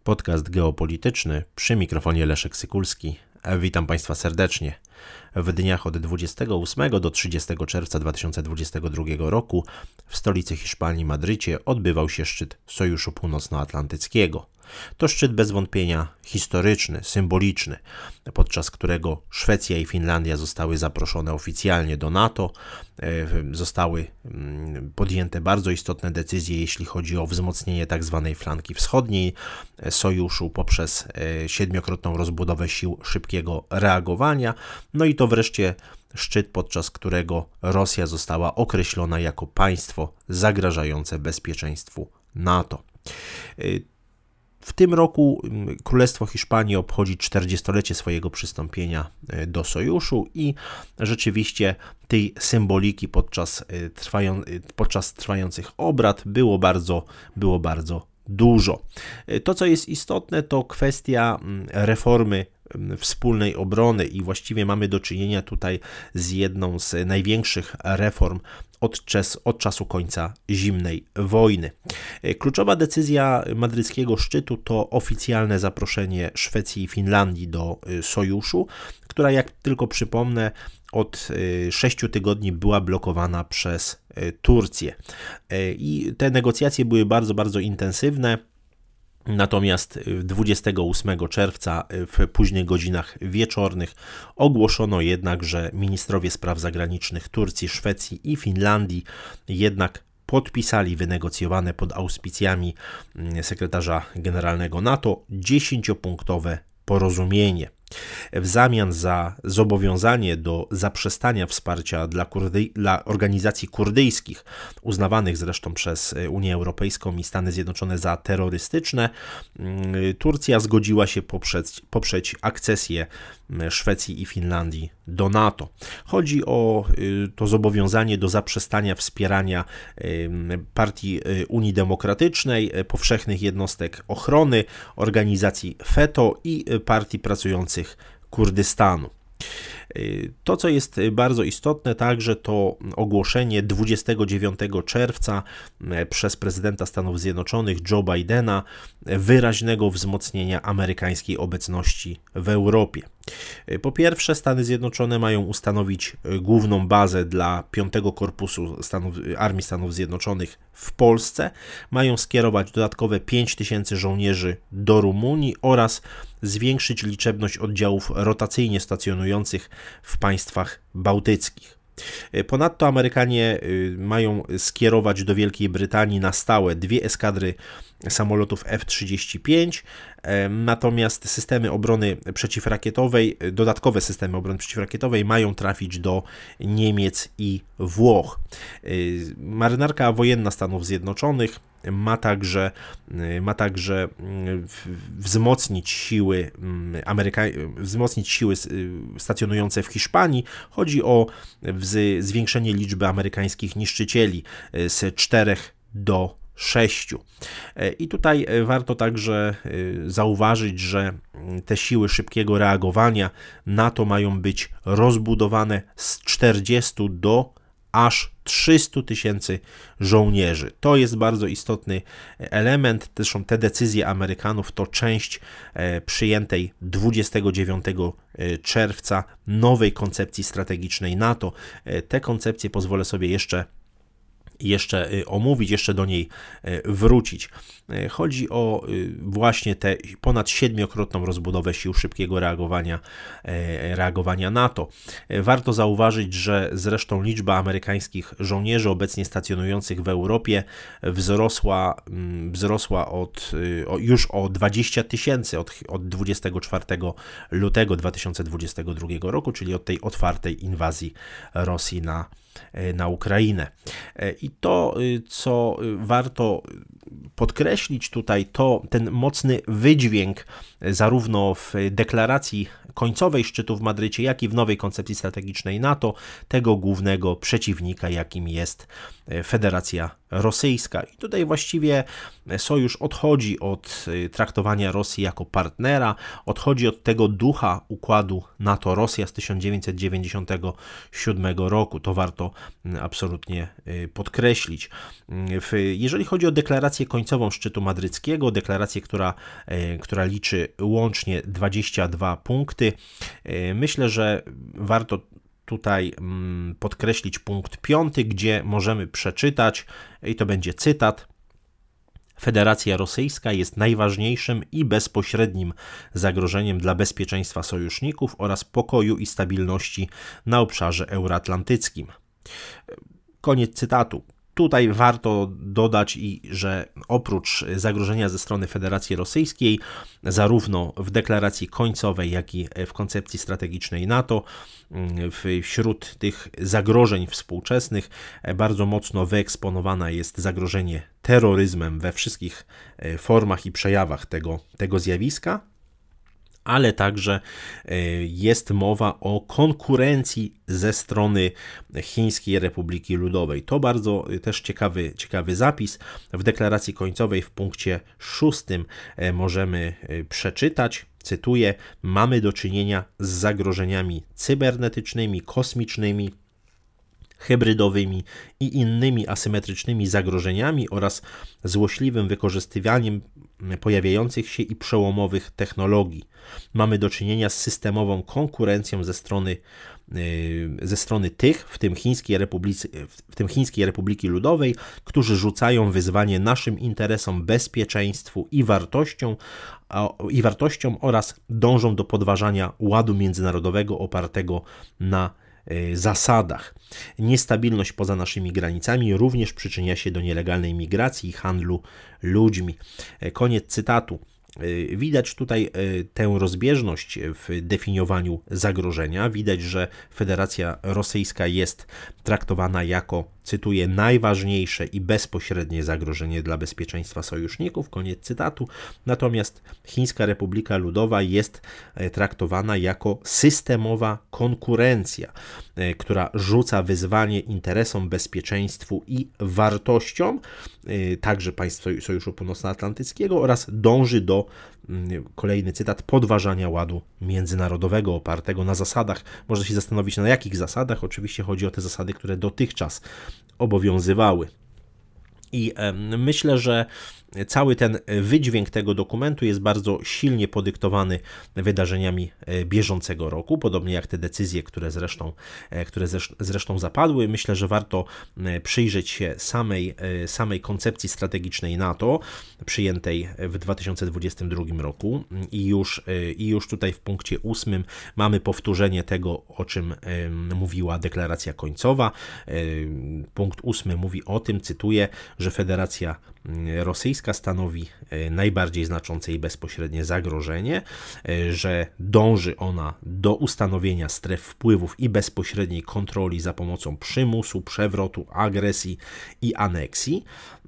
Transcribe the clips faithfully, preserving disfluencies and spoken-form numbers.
Podcast geopolityczny przy mikrofonie Leszek Sykulski. Witam Państwa serdecznie. W dniach od dwudziestego ósmego do trzydziestego czerwca dwa tysiące dwudziestego drugiego roku w stolicy Hiszpanii, Madrycie, odbywał się szczyt Sojuszu Północnoatlantyckiego. To szczyt bez wątpienia historyczny, symboliczny, podczas którego Szwecja i Finlandia zostały zaproszone oficjalnie do NATO. Zostały podjęte bardzo istotne decyzje, jeśli chodzi o wzmocnienie tzw. flanki wschodniej sojuszu poprzez siedmiokrotną rozbudowę sił szybkiego reagowania. No i to wreszcie szczyt, podczas którego Rosja została określona jako państwo zagrażające bezpieczeństwu NATO. W tym roku Królestwo Hiszpanii obchodzi czterdziestolecie swojego przystąpienia do sojuszu i rzeczywiście tej symboliki podczas, trwają, podczas trwających obrad było bardzo, było bardzo dużo. To, co jest istotne, to kwestia reformy wspólnej obrony i właściwie mamy do czynienia tutaj z jedną z największych reform od, czas, od czasu końca zimnej wojny. Kluczowa decyzja madryckiego szczytu to oficjalne zaproszenie Szwecji i Finlandii do sojuszu, która, jak tylko przypomnę, od sześciu tygodni była blokowana przez Turcję. I te negocjacje były bardzo, bardzo intensywne. Natomiast dwudziestego ósmego czerwca w późnych godzinach wieczornych ogłoszono jednak, że ministrowie spraw zagranicznych Turcji, Szwecji i Finlandii jednak podpisali wynegocjowane pod auspicjami sekretarza generalnego NATO dziesięciopunktowe porozumienie. W zamian za zobowiązanie do zaprzestania wsparcia dla, kurdy, dla organizacji kurdyjskich, uznawanych zresztą przez Unię Europejską i Stany Zjednoczone za terrorystyczne, Turcja zgodziła się poprzeć, poprzeć akcesję Szwecji i Finlandii do NATO. Chodzi o to zobowiązanie do zaprzestania wspierania partii Unii Demokratycznej, powszechnych jednostek ochrony, organizacji FETÖ i partii pracujących Kurdystanu. To, co jest bardzo istotne także, to ogłoszenie dwudziestego dziewiątego czerwca przez prezydenta Stanów Zjednoczonych Joe Bidena wyraźnego wzmocnienia amerykańskiej obecności w Europie. Po pierwsze, Stany Zjednoczone mają ustanowić główną bazę dla piątego Korpusu Stanów, Armii Stanów Zjednoczonych w Polsce, mają skierować dodatkowe pięć tysięcy żołnierzy do Rumunii oraz zwiększyć liczebność oddziałów rotacyjnie stacjonujących w państwach bałtyckich. Ponadto Amerykanie mają skierować do Wielkiej Brytanii na stałe dwie eskadry samolotów F trzydzieści pięć, natomiast systemy obrony przeciwrakietowej, dodatkowe systemy obrony przeciwrakietowej mają trafić do Niemiec i Włoch. Marynarka wojenna Stanów Zjednoczonych ma także, ma także wzmocnić siły Ameryka- wzmocnić siły stacjonujące w Hiszpanii. Chodzi o zwiększenie liczby amerykańskich niszczycieli z czterech do sześciu. I tutaj warto także zauważyć, że te siły szybkiego reagowania NATO mają być rozbudowane z czterdziestu do aż trzystu tysięcy żołnierzy. To jest bardzo istotny element. Zresztą te decyzje Amerykanów to część przyjętej dwudziestego dziewiątego czerwca nowej koncepcji strategicznej NATO. Te koncepcje pozwolę sobie jeszcze jeszcze omówić, jeszcze do niej wrócić. Chodzi o właśnie tę ponad siedmiokrotną rozbudowę sił szybkiego reagowania, reagowania NATO. Warto zauważyć, że zresztą liczba amerykańskich żołnierzy obecnie stacjonujących w Europie wzrosła, wzrosła od, już o dwadzieścia tysięcy od, od dwudziestego czwartego lutego dwa tysiące dwudziestego drugiego roku, czyli od tej otwartej inwazji Rosji na na Ukrainę. I to, co warto podkreślić tutaj, to ten mocny wydźwięk zarówno w deklaracji końcowej szczytu w Madrycie, jak i w nowej koncepcji strategicznej NATO, tego głównego przeciwnika, jakim jest Federacja Rosyjska. I tutaj właściwie sojusz odchodzi od traktowania Rosji jako partnera, odchodzi od tego ducha układu NATO-Rosja z tysiąc dziewięćset dziewięćdziesiątego siódmego roku. To warto warto absolutnie podkreślić. Jeżeli chodzi o deklarację końcową szczytu madryckiego, deklarację, która, która liczy łącznie dwadzieścia dwa punkty, myślę, że warto tutaj podkreślić punkt piąty, gdzie możemy przeczytać, i to będzie cytat: Federacja Rosyjska jest najważniejszym i bezpośrednim zagrożeniem dla bezpieczeństwa sojuszników oraz pokoju i stabilności na obszarze euroatlantyckim. Koniec cytatu. Tutaj warto dodać, i że oprócz zagrożenia ze strony Federacji Rosyjskiej, zarówno w deklaracji końcowej, jak i w koncepcji strategicznej NATO, wśród tych zagrożeń współczesnych bardzo mocno wyeksponowane jest zagrożenie terroryzmem we wszystkich formach i przejawach tego, tego zjawiska, ale także jest mowa o konkurencji ze strony Chińskiej Republiki Ludowej. To bardzo też ciekawy, ciekawy zapis. W deklaracji końcowej w punkcie szóstym możemy przeczytać, cytuję: mamy do czynienia z zagrożeniami cybernetycznymi, kosmicznymi, hybrydowymi i innymi asymetrycznymi zagrożeniami oraz złośliwym wykorzystywaniem pojawiających się i przełomowych technologii. Mamy do czynienia z systemową konkurencją ze strony, ze strony tych, w tym Chińskiej Republicy, w tym Chińskiej Republiki Ludowej, którzy rzucają wyzwanie naszym interesom, bezpieczeństwu i wartościom, i wartościom oraz dążą do podważania ładu międzynarodowego opartego na zasadach. Niestabilność poza naszymi granicami również przyczynia się do nielegalnej migracji i handlu ludźmi. Koniec cytatu. Widać tutaj tę rozbieżność w definiowaniu zagrożenia. Widać, że Federacja Rosyjska jest traktowana jako, cytuję, najważniejsze i bezpośrednie zagrożenie dla bezpieczeństwa sojuszników. Koniec cytatu. Natomiast Chińska Republika Ludowa jest traktowana jako systemowa konkurencja, która rzuca wyzwanie interesom, bezpieczeństwu i wartościom, także państw Sojuszu Północnoatlantyckiego, oraz dąży do, kolejny cytat, podważania ładu międzynarodowego opartego na zasadach. Można się zastanowić, na jakich zasadach. Oczywiście chodzi o te zasady, które dotychczas obowiązywały. I myślę, że cały ten wydźwięk tego dokumentu jest bardzo silnie podyktowany wydarzeniami bieżącego roku, podobnie jak te decyzje, które zresztą, które zresztą zapadły. Myślę, że warto przyjrzeć się samej, samej koncepcji strategicznej NATO, przyjętej w dwa tysiące dwudziestym drugim roku, i już, i już tutaj w punkcie ósmym mamy powtórzenie tego, o czym mówiła deklaracja końcowa. Punkt ósmy mówi o tym, cytuję, że Federacja Rosyjska stanowi najbardziej znaczące i bezpośrednie zagrożenie, że dąży ona do ustanowienia stref wpływów i bezpośredniej kontroli za pomocą przymusu, przewrotu, agresji i aneksji,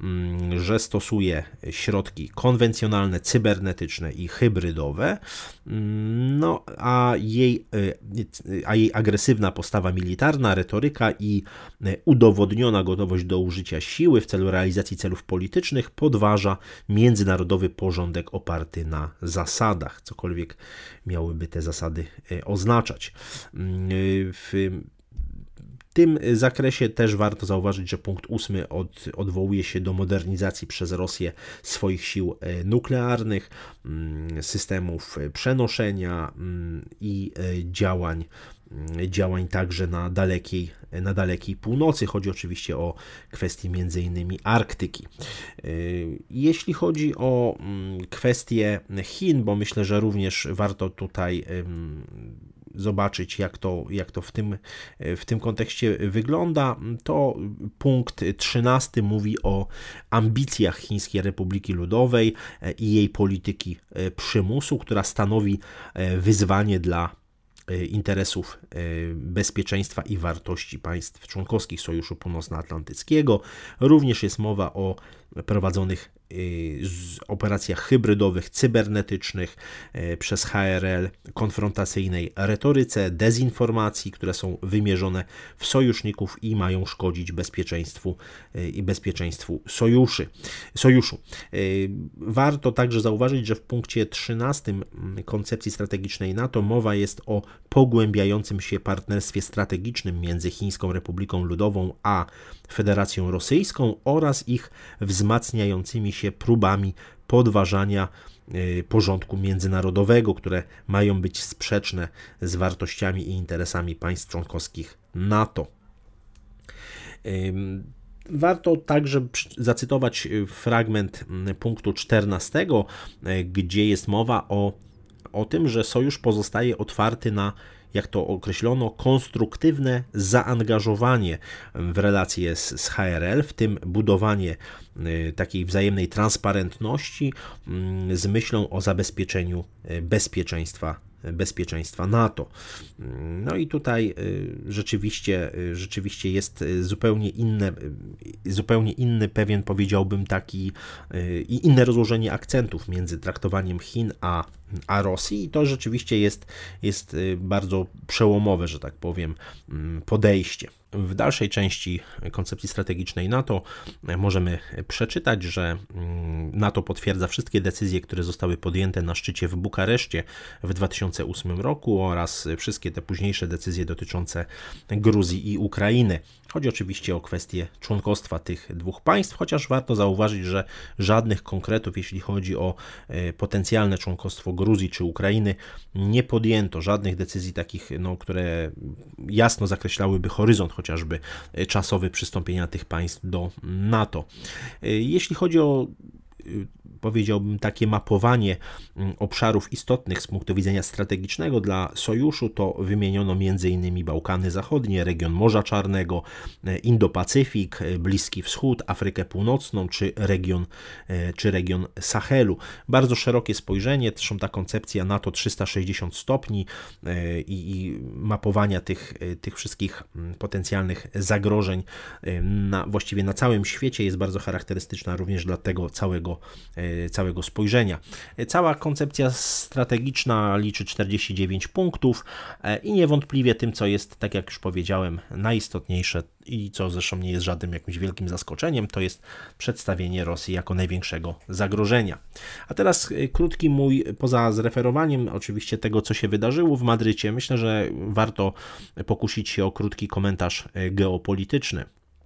że stosuje środki konwencjonalne, cybernetyczne i hybrydowe, no a jej, a jej agresywna postawa militarna, retoryka i udowodniona gotowość do użycia siły w celu realizacji celów politycznych podważa międzynarodowy porządek oparty na zasadach, cokolwiek miałyby te zasady oznaczać. W tym zakresie też warto zauważyć, że punkt ósmy od, odwołuje się do modernizacji przez Rosję swoich sił nuklearnych, systemów przenoszenia i działań, działań także na dalekiej, na dalekiej północy. Chodzi oczywiście o kwestie między innymi Arktyki. Jeśli chodzi o kwestie Chin, bo myślę, że również warto tutaj zobaczyć, jak to, jak to w tym, w tym kontekście wygląda, to punkt trzynasty mówi o ambicjach Chińskiej Republiki Ludowej i jej polityki przymusu, która stanowi wyzwanie dla interesów bezpieczeństwa i wartości państw członkowskich Sojuszu Północnoatlantyckiego. Również jest mowa o prowadzonych operacjach hybrydowych, cybernetycznych, przez H R L, konfrontacyjnej retoryce, dezinformacji, które są wymierzone w sojuszników i mają szkodzić bezpieczeństwu i bezpieczeństwu sojuszy, sojuszu. Warto także zauważyć, że w punkcie trzynastym koncepcji strategicznej NATO mowa jest o pogłębiającym się partnerstwie strategicznym między Chińską Republiką Ludową a Federacją Rosyjską oraz ich wzmacniającymi się próbami podważania porządku międzynarodowego, które mają być sprzeczne z wartościami i interesami państw członkowskich NATO. Warto także zacytować fragment punktu czternastego, gdzie jest mowa o, o tym, że sojusz pozostaje otwarty na, jak to określono, konstruktywne zaangażowanie w relacje z, z H R L, w tym budowanie y, takiej wzajemnej transparentności y, z myślą o zabezpieczeniu y, bezpieczeństwa bezpieczeństwa NATO. No i tutaj rzeczywiście, rzeczywiście jest zupełnie inne, zupełnie inny, pewien powiedziałbym taki, i inne rozłożenie akcentów między traktowaniem Chin a, a Rosji i to rzeczywiście jest, jest bardzo przełomowe, że tak powiem, podejście. W dalszej części koncepcji strategicznej NATO możemy przeczytać, że NATO potwierdza wszystkie decyzje, które zostały podjęte na szczycie w Bukareszcie w dwa tysiące ósmym roku oraz wszystkie te późniejsze decyzje dotyczące Gruzji i Ukrainy. Chodzi oczywiście o kwestię członkostwa tych dwóch państw, chociaż warto zauważyć, że żadnych konkretów, jeśli chodzi o potencjalne członkostwo Gruzji czy Ukrainy, nie podjęto. Żadnych decyzji takich, no, które jasno zakreślałyby horyzont chociażby czasowy przystąpienia tych państw do NATO. Jeśli chodzi o, powiedziałbym, takie mapowanie obszarów istotnych z punktu widzenia strategicznego dla sojuszu, to wymieniono między innymi Bałkany Zachodnie, region Morza Czarnego, Indo-Pacyfik, Bliski Wschód, Afrykę Północną czy region, czy region Sahelu. Bardzo szerokie spojrzenie, zresztą ta koncepcja NATO trzysta sześćdziesiąt stopni i, i mapowania tych, tych wszystkich potencjalnych zagrożeń na, właściwie na całym świecie jest bardzo charakterystyczna również dla tego całego całego spojrzenia. Cała koncepcja strategiczna liczy czterdzieści dziewięć punktów i niewątpliwie tym, co jest, tak jak już powiedziałem, najistotniejsze i co zresztą nie jest żadnym jakimś wielkim zaskoczeniem, to jest przedstawienie Rosji jako największego zagrożenia. A teraz krótki mój, poza zreferowaniem oczywiście tego, co się wydarzyło w Madrycie, myślę, że warto pokusić się o krótki komentarz geopolityczny.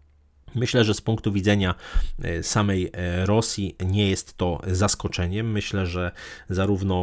Myślę, że z punktu widzenia samej Rosji nie jest to zaskoczeniem. Myślę, że zarówno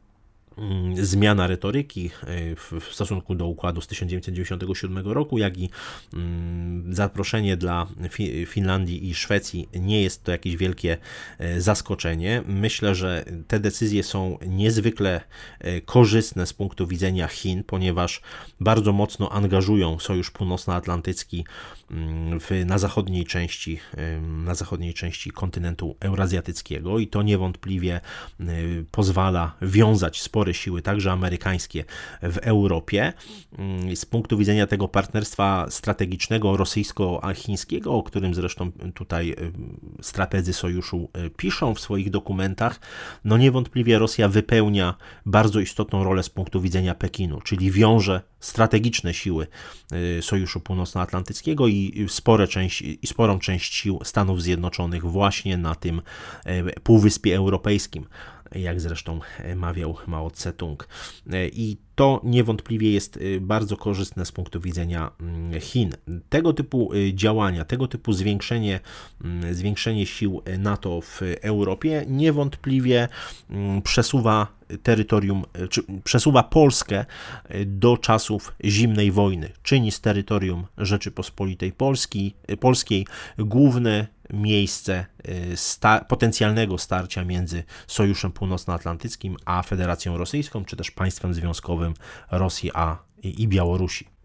zmiana retoryki w stosunku do układu z tysiąc dziewięćset dziewięćdziesiątego siódmego roku, jak i zaproszenie dla Finlandii i Szwecji nie jest to jakieś wielkie zaskoczenie. Myślę, że te decyzje są niezwykle korzystne z punktu widzenia Chin, ponieważ bardzo mocno angażują Sojusz Północnoatlantycki w, na zachodniej części, na zachodniej części kontynentu eurazjatyckiego i to niewątpliwie pozwala wiązać spory siły, także amerykańskie, w Europie. Z punktu widzenia tego partnerstwa strategicznego rosyjsko-chińskiego, o którym zresztą tutaj strategzy sojuszu piszą w swoich dokumentach, no niewątpliwie Rosja wypełnia bardzo istotną rolę z punktu widzenia Pekinu, czyli wiąże strategiczne siły Sojuszu Północnoatlantyckiego i, spore część, i sporą część sił Stanów Zjednoczonych właśnie na tym Półwyspie Europejskim, jak zresztą mawiał Mao Tse-tung. I to niewątpliwie jest bardzo korzystne z punktu widzenia Chin. Tego typu działania, tego typu zwiększenie, zwiększenie sił NATO w Europie niewątpliwie przesuwa terytorium, czy przesuwa Polskę do czasów zimnej wojny. Czyni z terytorium Rzeczypospolitej Polski, Polskiej główne miejsce sta- potencjalnego starcia między Sojuszem Północnoatlantyckim a Federacją Rosyjską, czy też państwem związkowym Rosji a i Białorusi.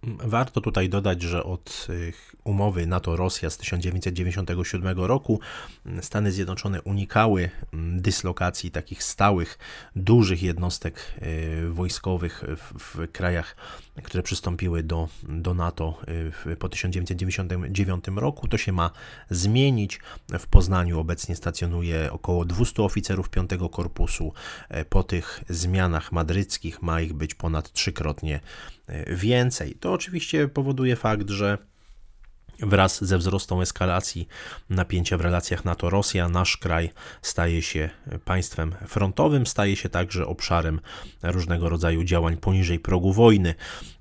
Warto tutaj dodać, że od umowy NATO-Rosja z tysiąc dziewięćset dziewięćdziesiątego siódmego roku Stany Zjednoczone unikały dyslokacji takich stałych, dużych jednostek wojskowych w, w krajach, które przystąpiły do, do NATO po tysiąc dziewięćset dziewięćdziesiątym dziewiątym roku. To się ma zmienić. W Poznaniu obecnie stacjonuje około dwustu oficerów piątego Korpusu. Po tych zmianach madryckich ma ich być ponad trzykrotnie więcej. To oczywiście powoduje fakt, że wraz ze wzrostem eskalacji napięcia w relacjach NATO-Rosja nasz kraj staje się państwem frontowym, staje się także obszarem różnego rodzaju działań poniżej progu wojny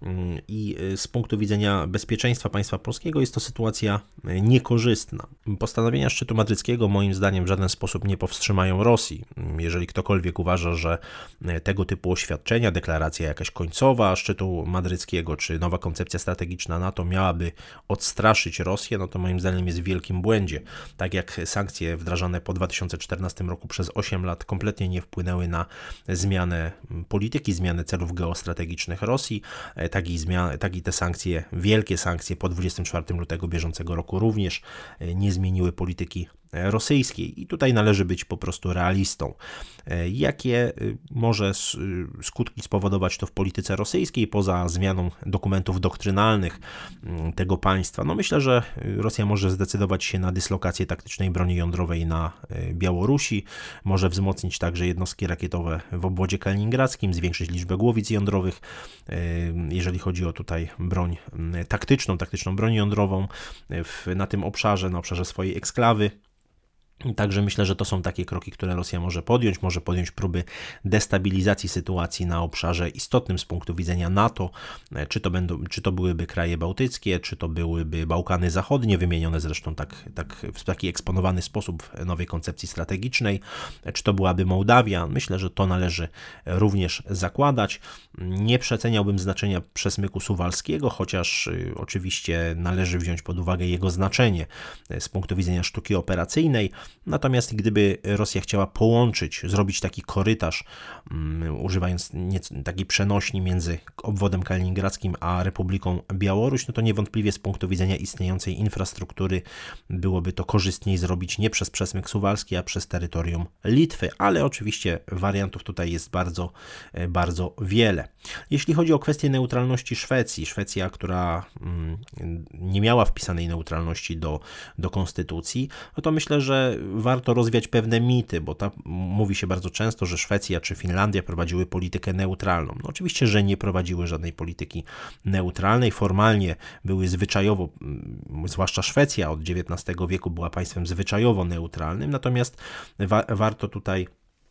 i z punktu widzenia bezpieczeństwa państwa polskiego jest to sytuacja niekorzystna. Postanowienia szczytu madryckiego moim zdaniem w żaden sposób nie powstrzymają Rosji. Jeżeli ktokolwiek uważa, że tego typu oświadczenia, deklaracja jakaś końcowa szczytu madryckiego czy nowa koncepcja strategiczna NATO miałaby odstraszyć Rosję, no to moim zdaniem jest w wielkim błędzie. Tak jak sankcje wdrażane po dwa tysiące czternastym roku przez osiem lat kompletnie nie wpłynęły na zmianę polityki, zmianę celów geostrategicznych Rosji, tak i, zmian, tak i te sankcje, wielkie sankcje po dwudziestego czwartego lutego bieżącego roku również nie zmieniły polityki rosyjskiej i tutaj należy być po prostu realistą. Jakie może skutki spowodować to w polityce rosyjskiej poza zmianą dokumentów doktrynalnych tego państwa? No myślę, że Rosja może zdecydować się na dyslokację taktycznej broni jądrowej na Białorusi, może wzmocnić także jednostki rakietowe w obwodzie kaliningradzkim, zwiększyć liczbę głowic jądrowych, jeżeli chodzi o tutaj broń taktyczną, taktyczną broń jądrową w, na tym obszarze, na obszarze swojej eksklawy. Także myślę, że to są takie kroki, które Rosja może podjąć. Może podjąć próby destabilizacji sytuacji na obszarze istotnym z punktu widzenia NATO, czy to, będą, czy to byłyby kraje bałtyckie, czy to byłyby Bałkany Zachodnie, wymienione zresztą tak, tak w taki eksponowany sposób w nowej koncepcji strategicznej, czy to byłaby Mołdawia. Myślę, że to należy również zakładać. Nie przeceniałbym znaczenia przesmyku suwalskiego, chociaż oczywiście należy wziąć pod uwagę jego znaczenie z punktu widzenia sztuki operacyjnej. Natomiast gdyby Rosja chciała połączyć, zrobić taki korytarz, um, używając nieco, takiej przenośni między obwodem kaliningradzkim a Republiką Białoruś, no to niewątpliwie z punktu widzenia istniejącej infrastruktury byłoby to korzystniej zrobić nie przez przesmyk suwalski, a przez terytorium Litwy, ale oczywiście wariantów tutaj jest bardzo, bardzo wiele. Jeśli chodzi o kwestię neutralności Szwecji, Szwecja, która um, nie miała wpisanej neutralności do, do konstytucji, no to myślę, że warto rozwiać pewne mity, bo ta, mówi się bardzo często, że Szwecja czy Finlandia prowadziły politykę neutralną. No oczywiście, że nie prowadziły żadnej polityki neutralnej. Formalnie były zwyczajowo, zwłaszcza Szwecja od dziewiętnastego wieku była państwem zwyczajowo neutralnym, natomiast wa- warto tutaj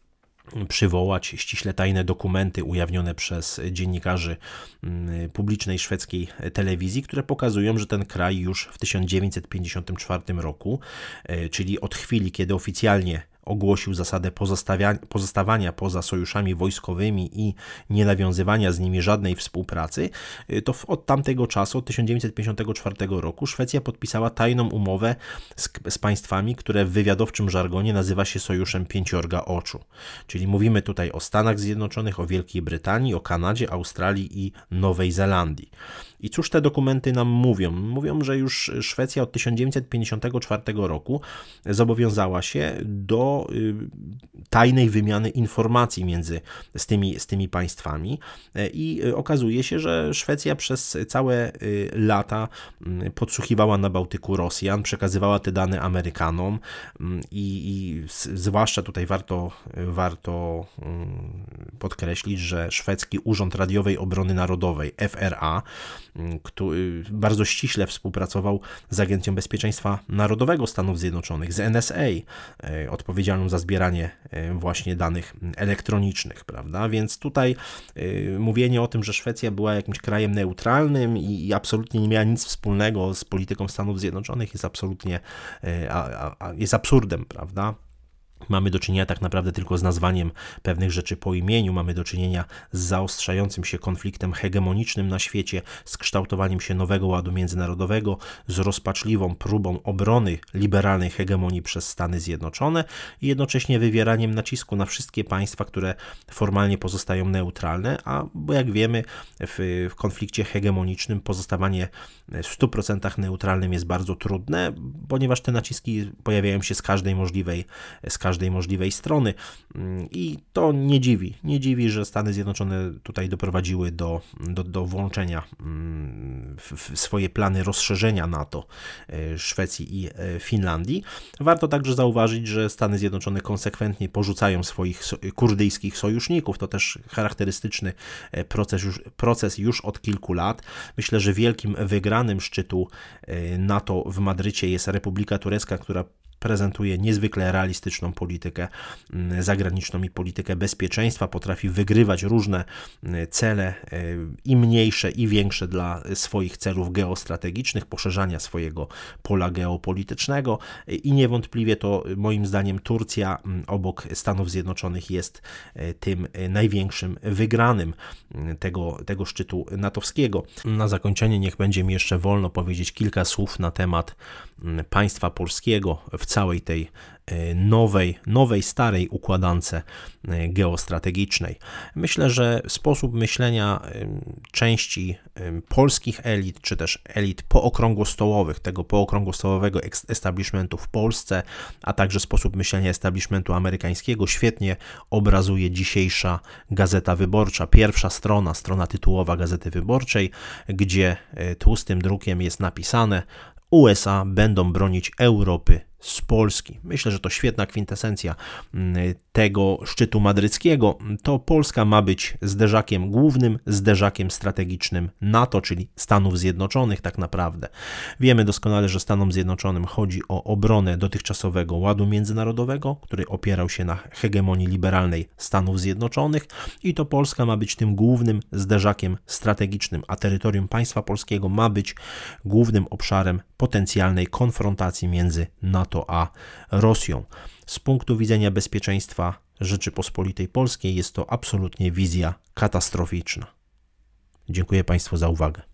przywołać ściśle tajne dokumenty ujawnione przez dziennikarzy publicznej szwedzkiej telewizji, które pokazują, że ten kraj już w tysiąc dziewięćset pięćdziesiątym czwartym roku, czyli od chwili, kiedy oficjalnie ogłosił zasadę pozostawania poza sojuszami wojskowymi i nie nawiązywania z nimi żadnej współpracy, to od tamtego czasu, od tysiąc dziewięćset pięćdziesiątego czwartego roku, Szwecja podpisała tajną umowę z, z państwami, które w wywiadowczym żargonie nazywa się Sojuszem Pięciorga Oczu. Czyli mówimy tutaj o Stanach Zjednoczonych, o Wielkiej Brytanii, o Kanadzie, Australii i Nowej Zelandii. I cóż te dokumenty nam mówią? Mówią, że już Szwecja od tysiąc dziewięćset pięćdziesiątego czwartego roku zobowiązała się do tajnej wymiany informacji między z tymi, z tymi państwami i okazuje się, że Szwecja przez całe lata podsłuchiwała na Bałtyku Rosjan, przekazywała te dane Amerykanom i, i zwłaszcza tutaj warto, warto podkreślić, że szwedzki Urząd Radiowej Obrony Narodowej, F R A, który bardzo ściśle współpracował z Agencją Bezpieczeństwa Narodowego Stanów Zjednoczonych, z N S A, odpowiedzialną za zbieranie właśnie danych elektronicznych, prawda? Więc tutaj mówienie o tym, że Szwecja była jakimś krajem neutralnym i, i absolutnie nie miała nic wspólnego z polityką Stanów Zjednoczonych jest absolutnie a, a, jest absurdem, prawda? Mamy do czynienia tak naprawdę tylko z nazwaniem pewnych rzeczy po imieniu, mamy do czynienia z zaostrzającym się konfliktem hegemonicznym na świecie, z kształtowaniem się nowego ładu międzynarodowego, z rozpaczliwą próbą obrony liberalnej hegemonii przez Stany Zjednoczone i jednocześnie wywieraniem nacisku na wszystkie państwa, które formalnie pozostają neutralne, a bo jak wiemy w, w konflikcie hegemonicznym pozostawanie w stu procentach neutralnym jest bardzo trudne, ponieważ te naciski pojawiają się z każdej możliwej, z każdej możliwej strony i to nie dziwi, nie dziwi, że Stany Zjednoczone tutaj doprowadziły do, do, do włączenia w, w swoje plany rozszerzenia NATO Szwecji i Finlandii. Warto także zauważyć, że Stany Zjednoczone konsekwentnie porzucają swoich kurdyjskich sojuszników. To też charakterystyczny proces już, proces już od kilku lat. Myślę, że wielkim wygranym szczytu NATO w Madrycie jest Republika Turecka, która prezentuje niezwykle realistyczną politykę zagraniczną i politykę bezpieczeństwa, potrafi wygrywać różne cele i mniejsze i większe dla swoich celów geostrategicznych, poszerzania swojego pola geopolitycznego i niewątpliwie to moim zdaniem Turcja obok Stanów Zjednoczonych jest tym największym wygranym tego, tego szczytu natowskiego. Na zakończenie niech będzie mi jeszcze wolno powiedzieć kilka słów na temat państwa polskiego w całej tej nowej, nowej, starej układance geostrategicznej. Myślę, że sposób myślenia części polskich elit, czy też elit pookrągłostołowych, tego pookrągłostołowego establishmentu w Polsce, a także sposób myślenia establishmentu amerykańskiego świetnie obrazuje dzisiejsza Gazeta Wyborcza. Pierwsza strona, strona tytułowa Gazety Wyborczej, gdzie tłustym drukiem jest napisane: U S A będą bronić Europy z Polski. Myślę, że to świetna kwintesencja tego szczytu madryckiego. To Polska ma być zderzakiem głównym, zderzakiem strategicznym NATO, czyli Stanów Zjednoczonych tak naprawdę. Wiemy doskonale, że Stanom Zjednoczonym chodzi o obronę dotychczasowego ładu międzynarodowego, który opierał się na hegemonii liberalnej Stanów Zjednoczonych i to Polska ma być tym głównym zderzakiem strategicznym, a terytorium państwa polskiego ma być głównym obszarem potencjalnej konfrontacji między NATO a Rosją. Z punktu widzenia bezpieczeństwa Rzeczypospolitej Polskiej jest to absolutnie wizja katastroficzna. Dziękuję Państwu za uwagę.